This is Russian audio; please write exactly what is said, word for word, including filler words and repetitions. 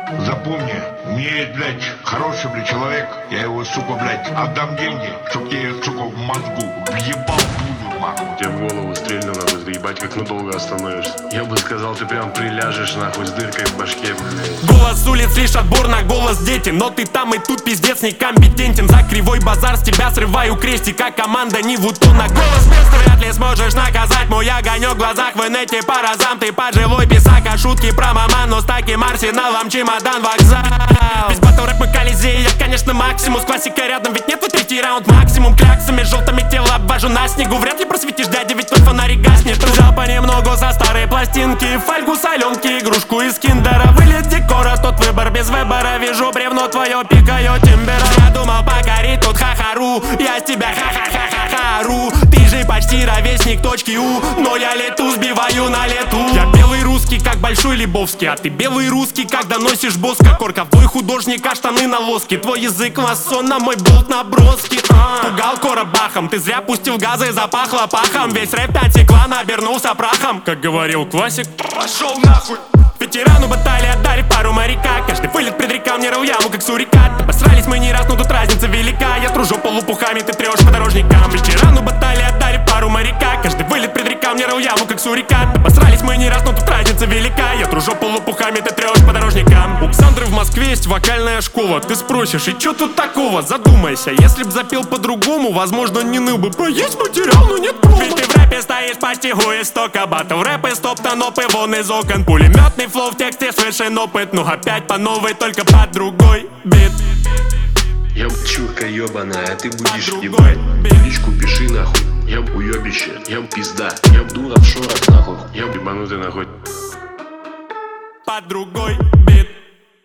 Запомни, у меня есть, блядь, хороший, блядь, человек. Я его, сука, блядь, отдам деньги, чтоб тебе, сука, в мозгу въебал пулю, нахуй. Тебе в голову стрельну, нахуй, ты ебать, как надолго остановишься. Я бы сказал, ты прям приляжешь, нахуй, с дыркой в башке, блядь. Голос улиц лишь отбор на голос дети. Но ты там и тут пиздец некомпетентен. За кривой базар с тебя срываю крестик, а команда не вутон на голос места. Вряд ли сможешь наказать мой огонек в глазах. В инете по разам ты пожилой писак. А шутки про маман, но с таким арсеналом чемодан вокзал. Весь батл рэп мы колизей, я конечно максимум. С классикой рядом, ведь нет, вот третий раунд максимум. Кляксами желтыми тело обвожу на снегу. Вряд ли просветишь, дядя, ведь твой фонарик гаснет. Взял понемногу за старые пластинки, фольгу, соленки, игрушку из киндера. Вылет декора, тот выбор без выбора. Вижу бревно твое, пикаю тимбера. Я думал покорить тут ха-хару, я с тебя ха-ха-ха-ха-хару. Ты же почти ровесник точки У, но я лету, сбиваю на лету. Я белый русский, как Большой Лебовский, а ты белый русский, как доносишь боска. Корка, твой художник, а штаны на лоске. Твой язык масон, а мой болт наброски. а. Пугал коробахом, ты зря пустил газы, запахло пахом. Весь рэп пять клан обернулся прахом. Как говорил классик, пошел нахуй. Ветерану баталии отдали пару моряка. Каждый вылет предрекал мне рыл яму, как сурикат. Посрались мы не раз, но тут разница велика. Я тружу полупухами, ты трешь по дорожникам. Ветерану баталии отдали пару моряка. Каждый вылет предрекал мне рыл яму, как сурикат. Посрались мы не раз, но тут разница велика. Я тружу полупухами, ты трешь по дорожникам. У Ксандры в Москве есть вокальная школа. Ты спросишь, и чё тут такого? Задумайся, если б запел по-другому, возможно, не ныл бы. Есть материал, но нет промо. Ведь ты в рэпе стоишь почти у истока. Батл рэп и стоп-тонопы вон из окон. Пулеметный флоу в тексте совершен опыт. Ну опять по новой, только под другой бит. Я чурка ебаная, а ты будешь ебать. В личку пиши нахуй, я уебище, я пизда. Я дура в шорах нахуй, я ебанутый нахуй. Под другой